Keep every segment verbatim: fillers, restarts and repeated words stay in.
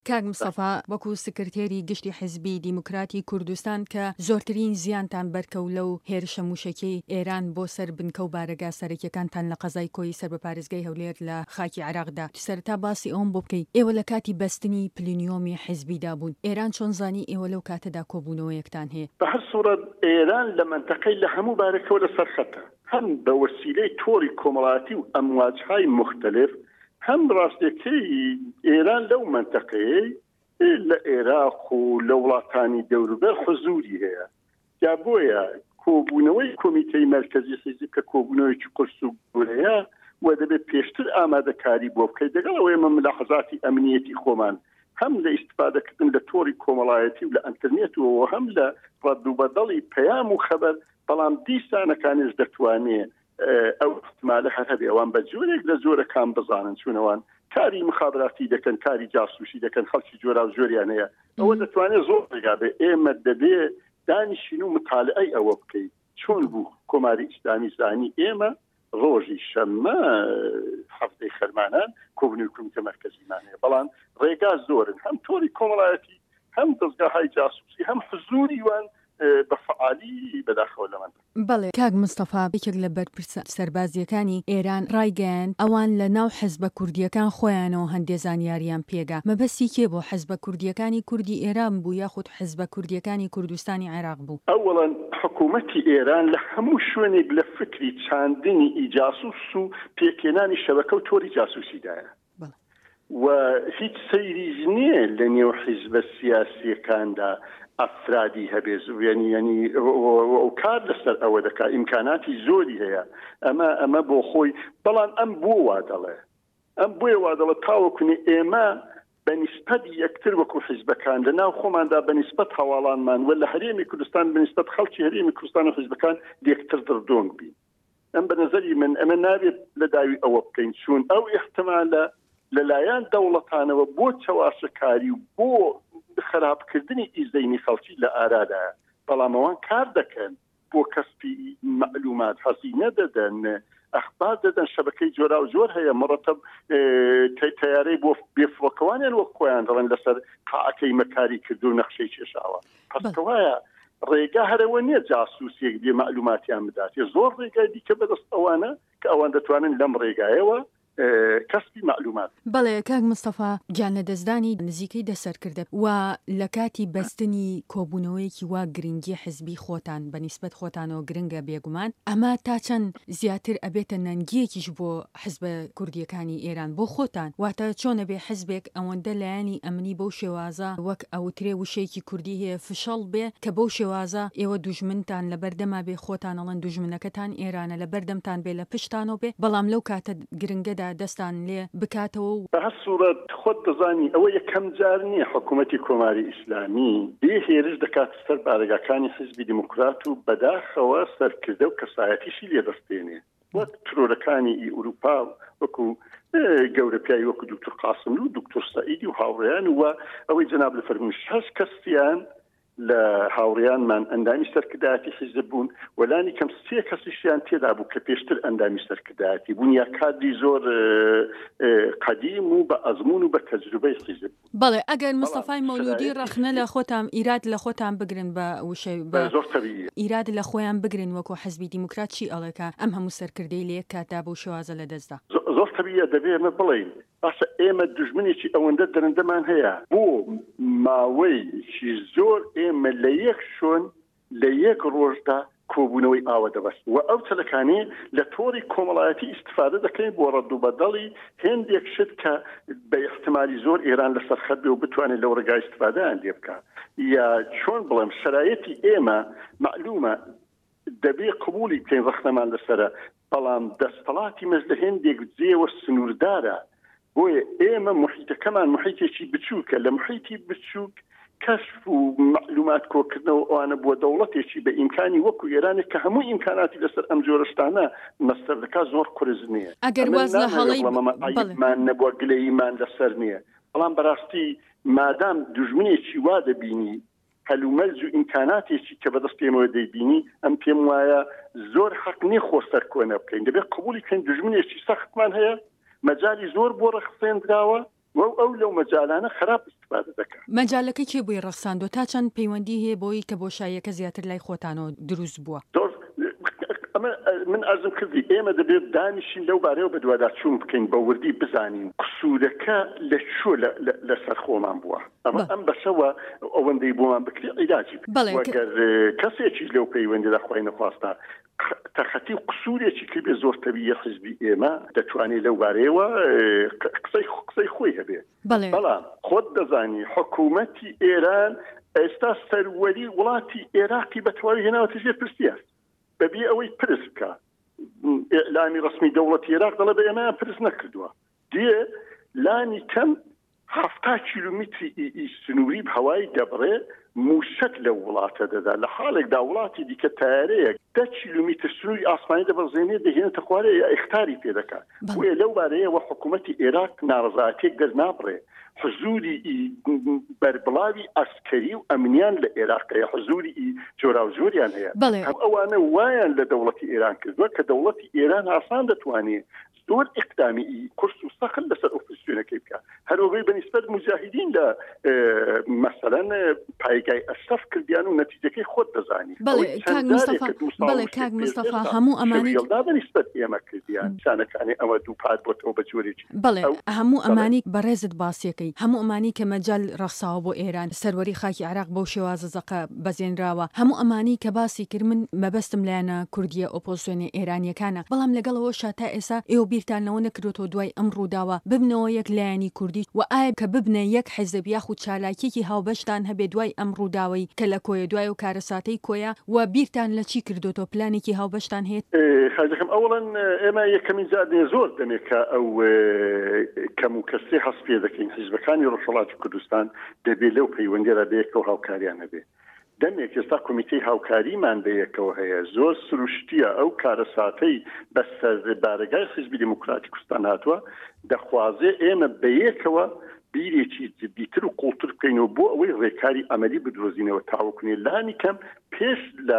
کاک مستەفا وەکو سکرتێری گشتی حیزبی دیموکراتی کوردستان کە زۆرترین زیانتان بەرکەو لەو هێرشە موشەکەی ئێران بۆ سەر بنکە و بارەگا سەرەکیەکانتان لە قەزای کۆی سەر بە پارێزگای هەولێر لە خاکی عێراقدا سەرەتا باسی ئەوم بۆ بکەیت ئێوە لە کاتی بەستنی پلینیۆمی حیزبیدا بوون ئێران چۆن زانی ئێوە لەو کاتەدا کۆبوونەوەیەکتان هەیە؟ بە هەر سوورەت ئێران لە منتەقەی لە هەموو بارەکەوە لەسەر خەتە هەم بە وەسیلەی تۆڕی کۆمەڵایەتی و ئەمواجهای مختلف هەم ڕاستیەکەی ئێران لەو منتەقەیە لە عێراق و لە وڵاتانی دەوروبەر حزوری هەیە یا بۆیە کۆبوونەوەی کۆمیتەی مەرکەزی حیزب کە کۆبوونەوەیکی قرس و گورەیە و دەبێت پێشتر ئامادەکاری بۆ بکەیت لەگەڵ ئەوەی ئێمە ملاحەزاتی ئەمنیەتی خۆمان هەم لە ئیستفادەکردن لە تۆڕی کۆمەڵایەتی و لە ئەنتەرنێتەوە هەم لە ڕەدوبەدڵی پەیام و خەبەر بەڵام دیسانەکانیش دەتوانێت ئەو احتمالە هەر هەبێ ئەوان بە جۆرێک لە جۆرەکان بزانن چونەوان کاری مخابراتی دەکەن کاری جاسووسی دەکەن خەڵکی جۆرا و جۆریان هەیە ئەوە دەتوانێت زۆر ڕێگا بێ ئێمە دەبێ دانیشین و مطالعەی ئەوە بکەیت چۆن بوو کۆماری ئیسلامی زانی ئێمە ڕۆژی شەممە هەفتەی خەرمانان کۆبوونەوەی کۆمیتە مەرکەزیمان هەیە بەڵام ڕێگا زۆرن هەم تۆڕی کۆمەڵایەتی هەم دەستگاهای جاسووسی هەم حزوری وان بەفعالی بەداخەوە لەمان. بەڵێ کاک مستەفا یەکێک لە بەرپرسە سەربازیەکانی ئێران ڕایگەیان ئەوان لە ناو حیزبە کوردیەکان خۆیانەوە هەندێک زانیاریان پێگا مەبەستی کێ بۆ حیزبە کوردیەکانی کوردی ئێران بوو یاخود حیزبە کوردیەکانی کوردستانی عێراق بوو؟ ئەوەڵەن حکوومەتی ئێران لە هەموو شوێنێک لە فکری چاندنی ئیجاسوس و پێکێنانی شەبەکە و تۆری جاسووسیدایە و هیچ سەیریز نییە لە نێو حیزبە سیاسیەکاندا ئەفرادی هەبێ ینی ینی ئەو کار لەسەر ئەوە دەکا ئیمکاناتی زۆری هەیە ئەمە ئەمە بۆ خۆی بەڵام ئەم بۆ وا دەڵێ ئەم بۆیە وا دەڵێ تاوەکوێ ئێمە بەنسبەت یەکتر وەکو حیزبەکان لە ناو خۆماندا بەنسبەت هەواڵانمان وە لە هەرێمی کوردستان بەنسبەت خەڵکی هەرێمی کوردستان و حیزبەکان یەکتر دڕدۆنگ بین ئەم بە نەزەری من ئەمە نابێت لە داوی ئەوە بکەین چون ئەو احتمالە لەلایەن دەوڵەتانەوە بۆ چاواشەکاری و بۆ خراپکردنی ئیزدەینی خەڵکی لە ئارادا بەڵام ئەوان کار دەکەن بۆ کەسبی معلومات هەزینە دەدەن ئەخبار دەدەن شەبەکەی جۆرا و جۆر هەیە مڕەتەب تەیارەی بۆ بێفڕۆکەوانیان وەک خۆیان دەڵێن لەسەر قاعەکەی مەکاری کرد و نەخشەی کێشاوە پەسکەوایە ڕێگا هەرەوە نییە جاسووسیەک دێ معلوماتیان بدات زۆر ڕێگای دیکە بەدەست ئەوانە کە ئەوان دەتوانن لەم ڕێگایەوە کەسبی معلومات. بەڵێ کاک مستەفا گیان لە دەستدانی نزیکەی دەسەر کردە و لە کاتی بەستنی کۆبوونەوەیەکی وا گرنگی حزبی خۆتان بەنسبەت خۆتانەوە گرنگە بێگومان ئەمە تا چەند زیاتر ئەبێتە نەنگیەکیش بۆ حزبە کوردیەکانی ئێران بۆ خۆتان واتە چۆنە بێ حزبێک ئەوەندە لایەنی ئەمنی بەو شێوازە وەک ئەوترێ وشەیەکی کوردی هەیە فشەڵ بێ کە بەو شێوازە ئێوە دوژمنتان لە بەردەما بێ خۆتان ئەڵەن دوژمنەکەتان ئێرانە لە بەردەمتان بێ لە پشتانەوە بێ بەڵام لەو کاتە گرنگەدا دەستان لێ بکاتەوە و بە هەر سوورەت خۆت دەزانی ئەوە یەکەم جار نییە حکوومەتی کۆماری ئیسلامی بێ هێرش دەکات سەر بارگاکانی حیزبی دیموکرات و بەداخەوە سەرکردە و کەسایەتیشی لێدەستێنێ وەک ترۆرەکانی ئی ئوروپا وەکو گەورەپیایی وەکو دکتۆر قاسم و دکتۆر سەعیدی و هاوڕێیان و ئەوەی جەناب لە فەرمووی هەش کەسیان لە هاوڕێیانمان ئەندامی سەرکردایەتی حیزب بوون وەلانی کەم سێ کەسیشیان تێدا بوو کە پێشتر ئەندامی سەرکردایەتی بوون یا کادری زۆر قەدیم و بە ئەزمون و بە تەجروبەی حیزب بەڵێ ئەگەر مستەفای مەولودی ڕەخنە لە خۆتان ئیراد لە خۆتان بگرن بە وشەی زۆر تەبیعیە ئیراد لە خۆیان بگرن وەکو حیزبی دیموکرات چی ئەڵێکا ئەم هەموو سەرکردەی لە یەک کاتدا بۆ شێوازە لە دەستدا زۆر تەبیعیە دەبێ ئێمە بڵێین باشە ئێمە دوژمنێکی ئەوەندە دەرەندەمان هەیە بۆ ماوەیەکی زۆر ئێمە لە یەک شۆن لە یەک ڕۆژدا کۆبوونەوەی ئاوە دەبەست و ئەو چەلەکانی لە تۆڕی کۆمەڵایەتی ئیستفادە دەکەین بۆ ڕەدوبەدڵی هێندێک شت کە بە احتمالی زۆر ئێران لەسەر خەت بێ و بتوانێت لەو ڕێگای ئیستفادەیان لێ بکە یا چۆن بڵێم شرایەتی ئێمە معلومە دەبێ قبولی بکەین ڕەخنەمان لەسەرە بەڵام دەستەڵاتی مەز لە هێندێک جێوە سنووردارە بۆیە ئێمە محیتەکەمان محیتێکی بچووکە لە محیتی بچووک کەشف و معلومات کۆکردنەوە ئەوانە بۆ دەوڵەتێکی بە ئیمکانی وەکو ئێرانێک کە هەموو ئیمکاناتی لەسەر ئەم جۆرەشتانە مەستەر دەکات زۆر قورس نییە ئەگەر واز لە هەڵەیمان نەبووە گلەیمان لەسەر نییە بەڵام بەڕاستی مادام دوژمنێکی وا دەبینی هەلومەرج و ئیمکاناتێکی کە بەدەستێمەوە دەیبینی ئەم پێم وایە زۆر حەق نییە خۆسەر کۆنە بکەین دەبێت قبولی بکەین دوژمنێکی سەختمان هەیە مەجای زۆر بۆ ڕەخسێنراوە ئەو لەو مەجالانە خراپ استفادە دەکات. مەجالەکەی کێ بووی ڕەخساندۆ تا چەند پەیوەندی هەیە بۆی کە بۆشاییەکە زیاتر لای خۆتانەوە دروست بووە؟ من ئەرزم کردی ئێمە دەبێت دانیشین لەو بارەیەوە بە دوواداچوون بکەین بە وردی بزانین قسوورەکە لە چۆ لەسەر خۆمان بووە. ئەمە ئەم بەشەوە ئەوەندەی بۆمان بکری عیلاجی وەگەر کەسێکی لەو پەیوەندیدا خۆی نەخواستا تەخەتی قسوورێکی کردێ زۆر تەبیە حزبی ئێمە دەتوانێت لەو بارەیەوە قسەی خۆی هەبێت. بەڵام خۆت دەزانی حکوومەتی ئێران ئێستا سەروەری وڵاتی عێراقی بەتەواوی هێناوەتە ژێر پرسیار بەبێ ئەوەی پرس بکە. ئێعلامی ڕسمی دەوڵەتی عێراق دەڵێ بە ئێمە پرس نەکردووە. دێ لانی کەم هەفتا کیلومتری سنووری هەوای دەبڕێ موشک لە وڵاتە دەدا لە حاڵێکدا وڵاتی دیکە تارەیەک دە کیلومتر سنووری ئاسمانی دەبەزێنێ دەهێنێتە خوارێ ئیختاری پێ دەکات. بۆیە لەو بارەیەوە حکوومەتی عێراق ناڕەزایەتێک دەرنابڕێ. حزوری بەربڵاوی ئەسکەری و ئەمنیان لە عێراقەیە حزوری جۆرا و جۆریان هەیە. ئەوانە وایان لە دەوڵەتی ئێران کردووە کە دەوڵەتی ئێران ئاسان دەتوانێت زۆر ئیقدامی کورس و سەخت لەسەر ئۆپۆزیسیۆنەکەی بکە. هەروەگەی بەنسبەت مجاهدین لە مەسەلەن پایگای ئەشرەف کردیان و نەتیجەکەی خۆت دەزانی. بەڵێ کاک مستەفا هەموو ئەمانی بەنسبەت ئێمە کردیان شانەکانی ئەمە دوو پات بۆتەوە بە جۆرێکی. بەڵێ هەموو ئەمانی بەڕێزت باسیەکەی هەموو ئەمانی کە مەجال ڕەخساوە بۆ ئێران سەروەری خاکی عێراق بەو شێوازە زەقە بەزێنراوە هەموو ئەمانی کە باسی کرد من مەبەستم لایەنە کوردیە ئۆپۆزیسیۆنی ئێرانیەکانە بەڵام لەگەڵەوە شاتا ئێستا ئێوە بیرتانەوە نەکردوەوە دوای ئەم ڕووداوە ببنەوە یەک لایەنی کوردی و ئایا کە ببنە یەک حیزب یاخود چالاکیەکی هاوبەشتان هەبێ دوای ئەم ڕووداوەی کە لە کۆیە دوای و کارەساتەی کۆیە و بیرتان لە چی کردوتەوە پلانێکی هاوبەشتان هەیە؟ خاجەکەم ئەوڵەن ئێمە یەکەمین جارێ زۆر دەمێکە ئەو کەم و کەسێ هەست پێ دەکەین حیزبەکانی ڕۆژهەڵاتی کوردستان دەبێت لەو پەیوەندیەدا بەیەکەوە هاوکاریان هەبێ. دەمێک ئێستا کۆمیتەی هاوکاریمان بەیەکەوە هەیە زۆر سروشتیە ئەو کارەساتەی بەسەر بارگای حیزبی دموکراتی کوردستان هاتووە دەخوازێ ئێمە بەیەکەوە بیرێکی جدیتر و قوڵتر بکەینەوە بۆ ئەوەی ڕێکاری ئەمەلی بدرۆزینەوە تاوەکوێ لانی کەم پێش لە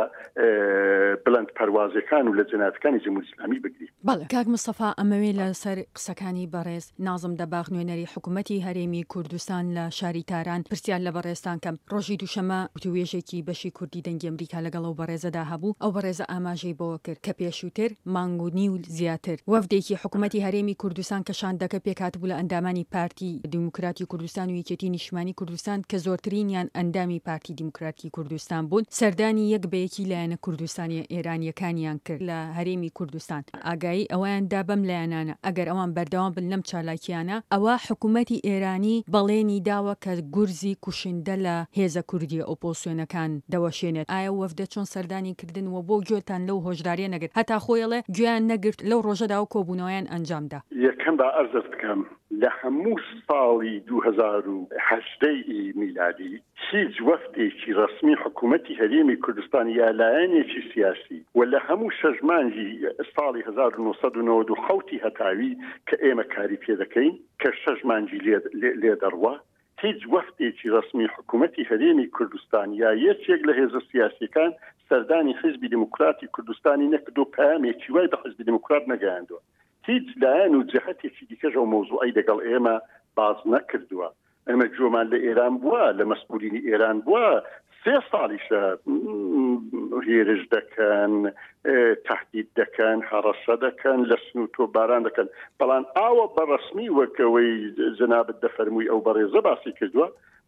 بلند پەروازەکان و لە جەنایەتەکانی جەمهوری ئیسلامی بگرین. بەڵێ کاک مستەفا ئەمەوێ لەسەر قسەکانی بەڕێز نازم دەباغ نوێنەری حکوومەتی هەرێمی کوردستان لە شاری تاران پرسیار لە بەڕێستان کەم ڕۆژی دووشەمە وتوێژێکی بەشی کوردی دەنگی ئەمریکا لەگەڵ ئەو بەڕێزەدا هەبوو ئەو بەڕێزە ئاماژەی بۆ کرد کە پێشووتر مانگونی و زیاتر وەفدێکی حکوومەتی هەرێمی کوردستان کە شاندەکە پێکاتبوو لە ئەندامانی پارتی دیموکراتی کوردستان و یەکێتی نیشتیمانی کوردستان کە زۆرترینیان ئەندامی پارتی دیموکراتی کوردستان بوون سەردانی یەک بەیەکی لایەنە کوردستانی ئێرانیەکانیان کرد لە هەرێمی کوردستان ئاگایی ئەویاندا بەم لایەنانە ئەگەر ئەوان بەردەوام بن لەم چالاکیانە ئەوە حکوومەتی ئێرانی بەڵێنی داوە کە گورزی کوشندە لە هێزە کوردی ئۆپۆزیسیۆنەکان دەوەشێنێت. ئایا وەفدە چۆن سەردانی کردنەوە بۆ گوێتان لەو هۆشداریە نەگرت هەتا خۆیڵێ گوێیان نەگرت لەو ڕۆژەدا و کۆبوونەوەیان ئەنجامدا؟ یەکەم با ئەرزت بکەم لە هەموو ساڵی دوو هەزار و هەژدەی میلادی هیچ وەفدێکی ڕسمی حکوومەتی هەرێمی کوردستان یا لایەنێکی سیاسی و لە هەموو شەژمانجی ساڵی هەزار و نۆسەد و نۆڤە و حەوتی هەتاوی کە ئێمە کاری پێ دەکەین کە شەژمانجی لێ دەڕوە هیچ وەفدێکی ڕسمی حکوومەتی هەرێمی کوردستان یا یەکێک لە هێزە سیاسیەکان سەردانی حیزبی دموکراتی کوردستانی نەکردو پامێکی وای بە حیزبی دموکرات نەگەیاندووە. هیچ لایەن و جەهەتێکی دیکەش ئەو مەوزوعی لەگەڵ ئێمە باز نەکردووە. ئەمە جۆمان لە ئێران بووە لە مەسئولینی ئێران بووە سێ ساڵیشە هێرش دەکەن تهدید دەکەن هەڕەسە دەکەن لە سنووتۆ باران دەکەن بەڵام ئاوە بەڕسمی وەکەوەی جەنابەت دەفەرمووی ئەو بەڕێزە باسی کردووە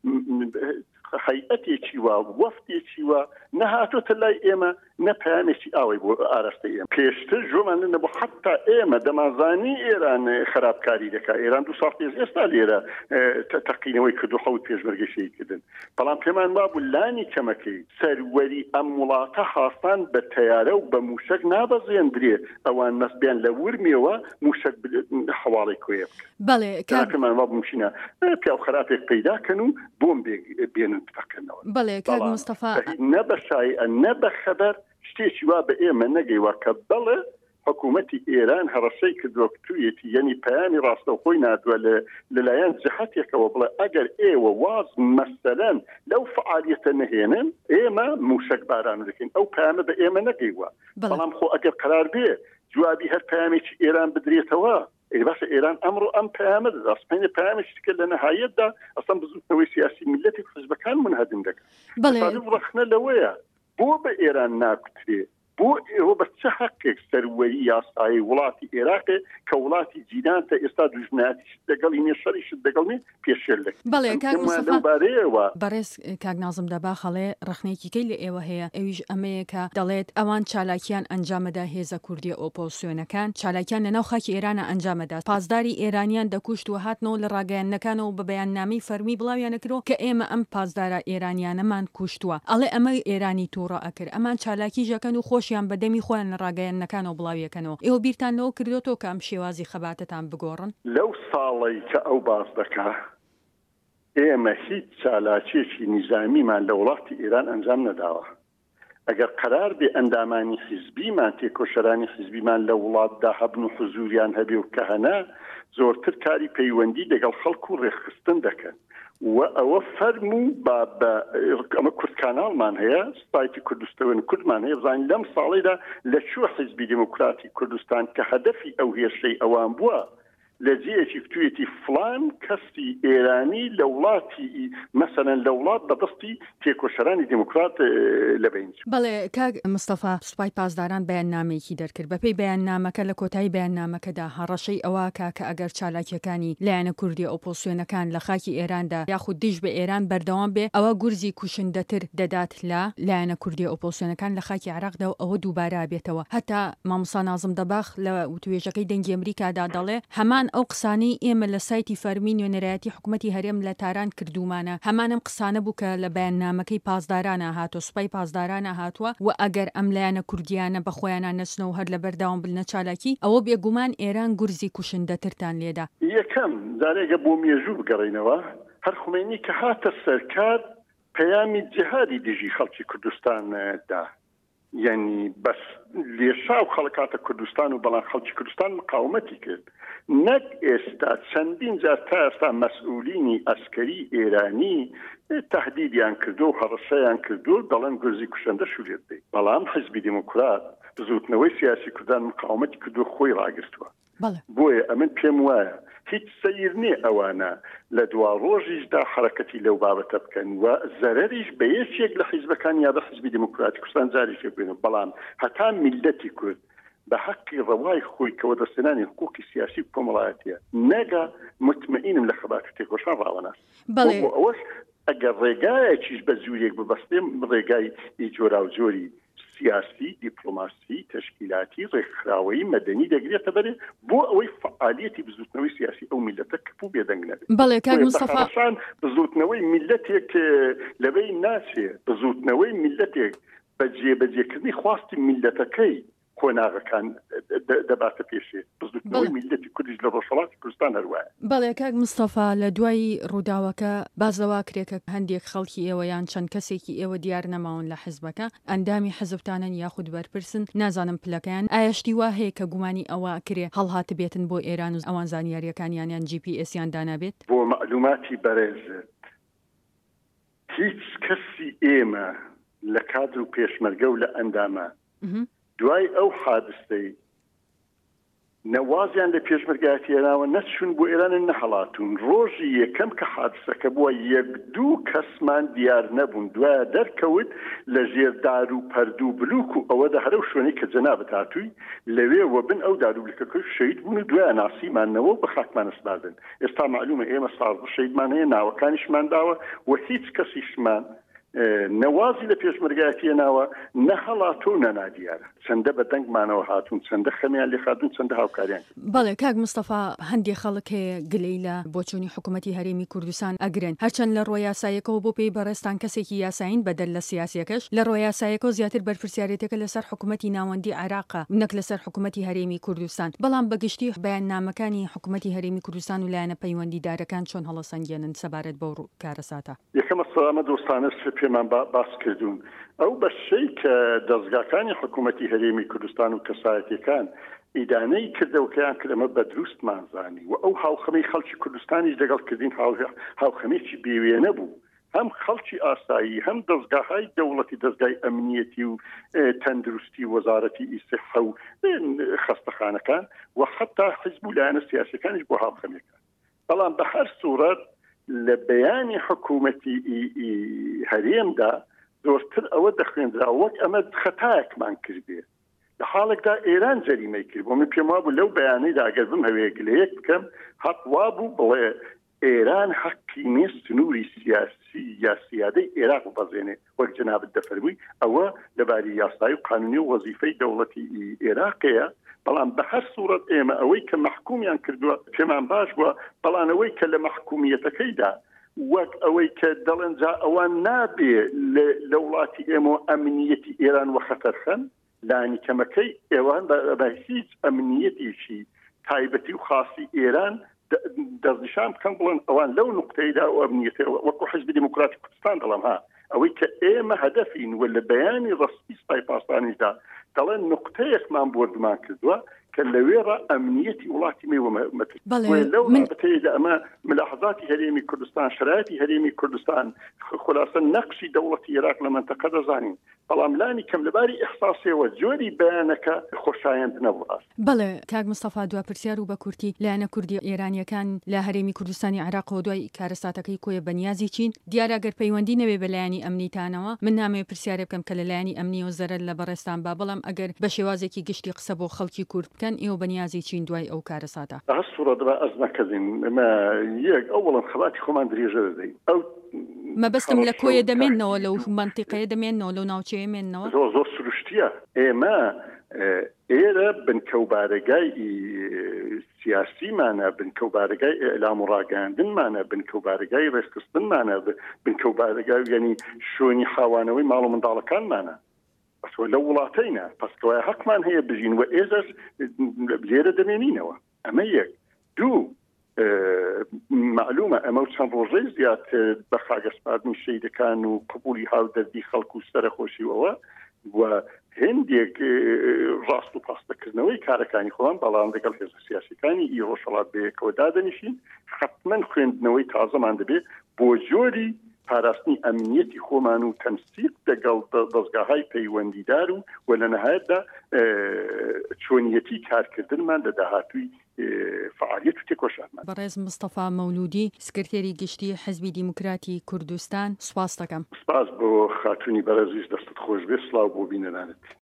هەیئەتێکی وە وەفتێکی وە نەهاتۆتە لای ئێمە نەپیامێکی ئاوەی بۆ ئاراستە ئێمە پێشتر ژۆمان نەبوو حتا ئێمە دەمازانی ئێران خراپکاری دەکات ئێران دوو ساڵ پێش ئێستا لێرە تەقینەوەی کردو حەوت پێشمەرگەشەی کردن بەڵام پێمان وابوو لانی کەمەکەی سەروەری ئەم وڵاتە حاستان بە تەیارە و بە موشک نابەزێندرێ ئەوان مەسبیان لە ورمیەوە موشک حواڵی کۆیە بڵێ پێمان وابوو مشینە پیاو خراپێک پەیداکەن و بۆم بێنن تفەکەنەوە بڵێ کاک مستەفا نە بە شایعە نە بە خەبەر شتێکی وا بە ئێمە نەگەیوە کە بەڵێ حکوومەتی ئێران هەڕەشەی کردووە تویەتی یعنی پەیامی ڕاستەوخۆی نادووە لەلایەن جەهەتێکەوە بڵێ ئەگەر ئێوە واز مەسەلەن لەو فعالیەتە نەهێنن ئێمە موشک باران دەکەین ئەو پەیامە بە ئێمە نەگەیوە بەڵام خۆ ئەگەر قرار بێ جوابی هەر پەیامێکی ئێران بدرێتەوە باشە ئێران ئەمڕۆ ئەم پەیامە دەدا سپینە پەیامێکی کرد لە نەهایەتدا ئەسڵ بزوتنەوەی سیاسی میلەتی حزبەکان منهدم دەکات ڕخنە لەوەیە بۆ بە ئێران ناکوترێ بۆ ئێوە بە چه حەقێک سەروەری یاسایی وڵاتی عێراقێ کە وڵاتی جیرانتە ئێستا دوژمنایەتیش دەگەڵی نێ شەڕیشت دەگەڵنێ پێشێل لەبارەیەوە بەڕێز کاک نازم دەبا خەڵێ ڕخنێکیکەی لە ئێوە هەیە ئەویش ئەمەیە کە دەڵێت ئەوان چالاکیان ئەنجامەدا هێزە کوردی ئۆپۆسیۆنەکان چالاکیان لەناو خاکی ئێرانە ئەنجامەدا پاسداری ئێرانیان دەکوشت و هاتنەوە لە ڕاگەیاندنەکانەوە بە بەیاننامەی فەرمی بڵاویانەکرۆ کە ئێمە ئەم پاسدارە ئێرانیانەمان کوشتووە ئەڵێ ئەمە ئێرانی تووڕە ئەکرد ئەمان چالاکی ژەکەن و خۆشیان بەدەمی خۆیان لە ڕاگەیاندنەکانەوە بڵاویەکەنەوە ئێوە بیرتانەوە کردوەوە کە ئەم شێوازی خەباتەتان بگۆڕن لەو ساڵی کە ئەو باز دەکا ئێمە هیچ چالاکیێکی نیزامیمان لە وڵاتی ئێران ئەنجام نەداوە ئەگەر قرار بێ ئەندامانی حیزبیمان تێکۆشەرانی حیزبیمان لە وڵاتدا هەبن و حزوریان هەبێ و کە هەنا زۆرتر کاری پەیوەندی لەگەڵ خەڵکو و ڕێخستن دەکەن و ئەوە فەرموو ئەمە کورد کاناڵمان هەیە سپایتی کوردستان کوردمان هەیە بزانین لەم ساڵیدا لە چوە حیزبی دموکراتی کوردستان کە هەدەفی ئەو هێرشەی ئەوان بووە لە جێیەکی توێتی فلان کەسی ئێرانی لە وڵاتی مەسەلەن لە وڵات بەدەستی تێکۆشەرانی دموکرات لەبینج بەڵێ کاک مستەفا سوپای پاسداران بەیاننامەیەکی دەرکرد بەپێی بەیاننامەکە لە کۆتایی بەیاننامەکەدا هەڕەشەی ئەوە کە ئەگەر چالاکیەکانی لایەنە کوردی ئۆپۆسیۆنەکان لە خاکی ئێراندا یاخود دیش بە ئێران بەردەوام بێ ئەوە گورزی کوشندەتر دەدات لە لایەنە کوردی ئۆپۆسیۆنەکان لە خاکی عێراقدا و ئەوە دووبارە بێتەوە هەتا مامۆستا نازم دەباخ لە وتوێژەکەی دەنگی ئەمریکادا دەڵێ هەمان ئەو قسانەی ئێمە لە سایتی فەرمی نوێنەرایەتی حکوومەتی هەرێم لە تاران کردومانە هەمانم قسانە بوو کە لە بەیاننامەکەی پاسدارانە هاتۆ سوپای پاسدارانە هاتووە و ئەگەر ئەم لایەنە کوردیانە بە خۆیانان نەچنەوە هەر لە بەرداوام بنە چالاکی ئەوە بێگومان ئێران گورزی کوشندەترتان لێدا یەکەم جارێگە بۆ مێژوو بگەڕینەوە هەر خومێنی کە هاتە سەرکار پەیامی جیهادی دژی خەڵکی کوردستاندا یعنی بەس لێشا و خەڵکاتە کوردستان و بەڵام خەڵکی کوردستان مقاومەتی کرد نەک ئێستا چەندین جار تا ئێستا مەسئولینی ئەسکەری ئێرانی تهدیدیان کردو و هەڕەشەیان کردو دەڵێن گورزی کوشندە شولێت بێ بەڵام حیزبی دموکرات زوتنەوەی سیاسی کوردان مقاومەتی کردو خۆی ڕاگرتووە بۆیە ئەمن پێم وایە هیچ سەیر نییە ئەوانە لە دوا ڕۆژیشدا حرەکەتی لەو بابەتە بکەن و زەرەریش بە یەکێک لە حیزبەکان یا بە حیزبی دموکراتی کوردستان جاریشێ بێنن بەڵام هەتا میلەتی کورد بە حەقی ڕەوای خۆی کەوە دەستێنانی حقوقی سیاسی و کۆمەڵایەتیە نەگا مطمئینم لە خەبات تێکۆشان ڕاوەناس ئەوەش ئەگەر ڕێگایەکیش بە زوورێک ببەستێم ڕێگای جۆرا و جۆری سیاسی دیپلۆماسی تشکیلاتی ڕێکخراوەی مەدەنی دەگرێتە بەرێ بۆ ئەوەی فعالیەتی بزوتنەوەی سیاسی ئەو میلەتە کەپوو بێدەنگ نەبێت بەڵێ کاک مستەفا بزوتنەوەی میلەتێک لەبەی ناچێ بزوتنەوەی میلەتێک بە جێبەجێکردنی خواستی میلەتەکەی کۆناغەکان دەباتە پێشێ بزوتنەوەی میلەتی کوردیش لە ڕۆژهەڵاتی کوردستان هەروایە بەڵێ کاک مستەفا لە دوای ڕووداوەکە بازەوا کرێکە هەندێک خەڵکی ئێوە یان چەند کەسێکی ئێوە دیار نەماون لە حزبەکە ئەندامی حزبتانن یاخود بەرپرسن نازانم پلەکەیان ئایشتی وا هەیە کە گومانی ئەوە کرێ هەڵهات بێتن بۆ ئێران و ئەوان زانیاریەکانیان جی پی ئسیان دانابێت بۆ معلوماتی بەڕێزت هیچ کەسی ئێمە لە کادر و پێشمەرگە و لە ئەندامە دوای ئەو حادثەی نەوازیان لە پێشمەرگایەتیێناوە نەچون بۆ ئێران نەهەڵاتون ڕۆژی یەکەم کە حادثەکە بووە یەک دوو کەسمان دیار نەبوون دوایە دەرکەوت لە ژێر دار و پەرد و بلوک و ئەوەدا هەرە و شوێنەی کە جەنابەت هاتووی لەوێ وە بن ئەو داروبلکەکەی شەید بوون و دوایە ناسیمانەوە بە خاکمان ئەسپاردن ئێستا معلومە ئێمە سازدە شەیدمان هەیە ناوەکانیشمان داوە و هیچ کەسیشمان نەوازی لە پێشمەرگایەتیێناوە نەهەڵاتۆ و نەنادیارە چەندە بە دەنگمانەوە هاتوون چەندە خەمیان لێ خاتون چەندە هاوکاریان بەڵێ کاک مستەفا هەندێک خەڵک هەیە گلەی لە بۆچوونی حکوومەتی هەرێمی کوردستان ئەگرن هەرچەند لە ڕۆی یاساییەکەەوە بۆ پێی بەڕێستان کەسێکی یاساین بەدەل لە سیاسیەکەش لە ڕۆی یاساییەکە زیاتر بەرپرسیارەتەکە لەسەر حکوومەتی ناوەندی عێراقە نەک لەسەر حکوومەتی هەرێمی کوردستان بەڵام بەگشتی بەیاننامەکانی حکوومەتی هەرێمی کوردستان و لایەنە پەیوەندیدارەکان چۆن هەڵەسەنگێنن سەبارەت بەو کارەساتە یەکەمە سەلامە دۆستانە پێمان باس کردوون ئەو بەشەی کە دەستگاکانی حکوومەتی هەرێمی کوردستان و کەسایەتیەکان ئیدانەی کردەوەکەیان کرەمە بە دروستمانزانی و ئەو هاوخەمەی خەڵکی کوردستانیش لەگەڵ کردین هاوخەمێکی بێوێنە بوو هەم خەڵکی ئاسایی هەم دەستگاهای دەوڵەتی دەستگای ئەمنیەتی و تەندروستی وەزارەتی ئیسیحە و خەستەخانەکان و حتا حیزب و لایەنە سیاسیەکانیش بۆ هاوخەمیەکان. بەڵام بە هەر سوورەت لە بەیانی حکوومەتی هەرێمدا زۆرتر ئەوە دەخوێنرا وەک ئەمە خەتایەکمان کردێ. لە حاڵێکدا ئێران جەریمەی کرد بۆ من پێم وابوو لەو بەیانەیدا ئەگەر بم هەوەیەک لە یەک بکەم هەق وابوو بڵێ ئێران حەقی نیە سنووری سیاسی یا سیادەی عێراق بەزێنێ وەک جەنابەت دەفەرمووی ئەوە لەباری یاسایی و قانونی و وەزیفەی دەوڵەتی عێراقەیە. بەڵام بە هەر سوورەت ئێمە ئەوەی کە مەحکومیان کردووە پێمان باش بووە، بەڵام ئەوەی کە لە مەحکومیەتەکەیدا وەک ئەوەی کە دەڵێن جا ئەوان نابێ لە وڵاتی ئێمە و ئەمنیەتی ئێران وە خەتەرخەن لانی کەمەکەی ئێوان بە هیچ ئەمنیەتێکی تایبەتی و خاصی ئێران دەستنیشان بکەن بڵێن ئەوان لەو نقطەیدا و ئەمنیەتەوە وەکو حیزبی دیموکراتی کوردستان دەڵێم ها ئەوەی کە ئێمە هەدەفین و لە بەیانی ڕسمی سپای پاسدانیشدا دەڵێن نقطەیەکمان بۆردمان کردووە کە لەوێڕە ئەمنیەتی وڵاتی مێوەمەتر لەو رابطەیەدا ئەمە ملاحظاتی هەرێمی کوردستان شرایەتی هەرێمی کوردستان خلاصە نەقشی دەوڵەتی عێراق لە منتەقە دەزانین، بەڵام لانی کەم لەباری ئیحساسیەوە جۆری بەیانەکە خۆشایەند نەبوو. بەڵێ کاک مستەفا دوای پرسیار و بە کورتی لایەنە کوردی ئێرانیەکان لە هەرێمی کوردستانی عێراقەوە دوای کارەساتەکەی کۆیە بەنیازی چین دیارە گەر پەیوەندی نەبێ بە لایەنی ئەمنیتانەوە من نامەوێت پرسیارێ بکەم کە لە لایەنی ئەمنی و زەرەر لە بەڕێستان با، بەڵام ئەگەر بە شێوازێکی گشتی قسە بۆ خەڵکی کورد بکەن ئێوە بەنیازی چین دوای ئەو کارەساتە. بە سوورە دەبا ئەز نەکەزین ئەمە یەک ئەوڵم خەڵاتی خۆمان درێژە دەدەین ئەو مەبەستم لە کۆیە دەمێنەوە لەو منتیقەیە دەمێنەوە لەو ناوچەیە مێنەوە زۆر زۆر سروشتیە. ئێمە ئێرە بنکەوبارەگای سیاسیمانە، بنکەوبارەگای ئێلام و ڕاگەاندنمانە، بنکەوبارەگای ڕێزکردنمانە، بنکەوبارەگای یعنی شوێنی خاوانەوەی ماڵ و منداڵەکانمانە. بەسەوە لە وڵاتەینە پسکەوای حەقمان هەیە بژین و ئێزەر لێرە دەمێنینەوە. ئەمە یەک. دوو معلومە ئەمە و چەند ڕۆژەی زیاتر بە خاگەسپاردنی شەیدەکان و قبولی هاودەردی خەڵکو و سەرخۆشیەوە و هێندێک ڕاست و پاستەکردنەوەی کارەکانی خۆیان بەڵام لەگەڵ هێزە سیاسیەکانی ئی ڕۆژهەڵات بەیەکەوە دادەنیشین حتمەن خوێندنەوەی تازەمان دەبێت بۆ جۆری پاراستنی ئەمنیەتی خۆمان و تەنسیق لەگەڵ دەستگاهای پەیوەندیدار و و لە نەهایەتدا چۆنیەتی کارکردنمان لە داهاتووی فعالیت و تێکۆشانمان. بەڕێز مستەفا مەولودی سکرتێری گشتی حیزبی دیموکراتی کوردستان سوپاس دەکەم. سپاس بۆ خاتوونی بەرەزیش دەستت خۆش بێ، سڵاو بۆ بینەرانت.